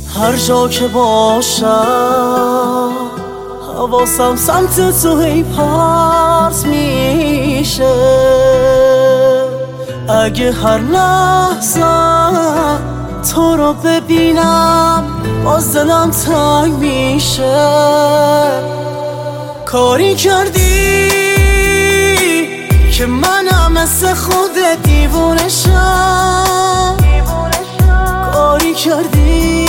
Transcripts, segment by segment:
هر جا که باشم حواسم سمت تو هی پرت میشه. اگه هر لحظه تو رو ببینم باز دلم تنگ میشه. کاری کردی که منم مثل خودت دیوونشم. کاری کردی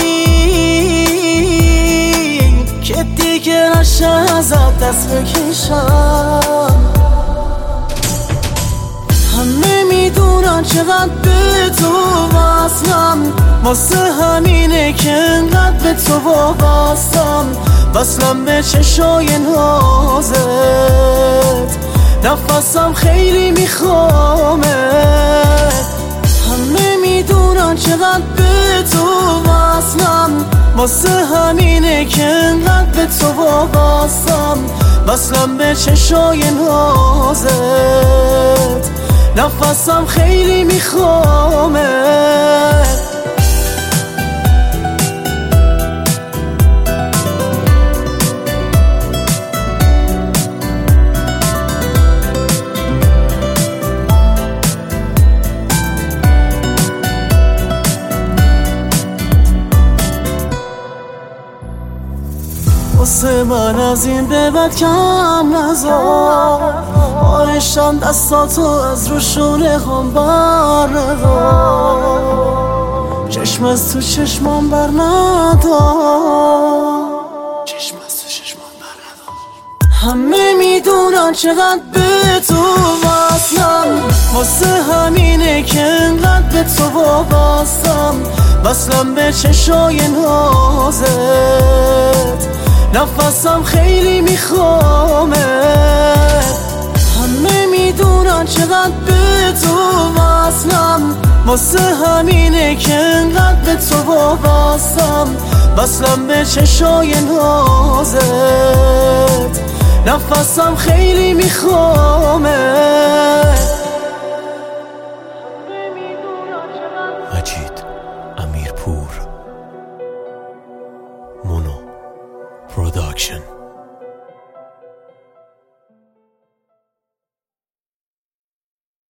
که دیگه نشه ازت دست بکشم. همه میدونن چقدر به تو وصلم، واسه همینه که انقدر به تو وابستم. وصلم به چشای نازت، نفسم خیلی میخوامه. همه میدونن چقدر به تو وصلم، واسه همینه که انقدر به تو وابستم. وصلم به چشای نازت، نفسم خیلی میخوامه. واسه من از این به بعد کم نذار، آرشم دستاتو از روشونه هم بر ندار. چشم از تو چشمان بر ندار، چشم از تو چشمان بر ندار. همه میدونن چقدر به تو وصلم، واسه همینه که انقدر به تو وابستم. وصلم به چشای نازت، نفسم خیلی میخوامه. همه میدونن چقدر به تو وصلم، واسه همینه که انقدر به تو وابستم. وصلم به چشای نازت، نفسم خیلی میخوامه.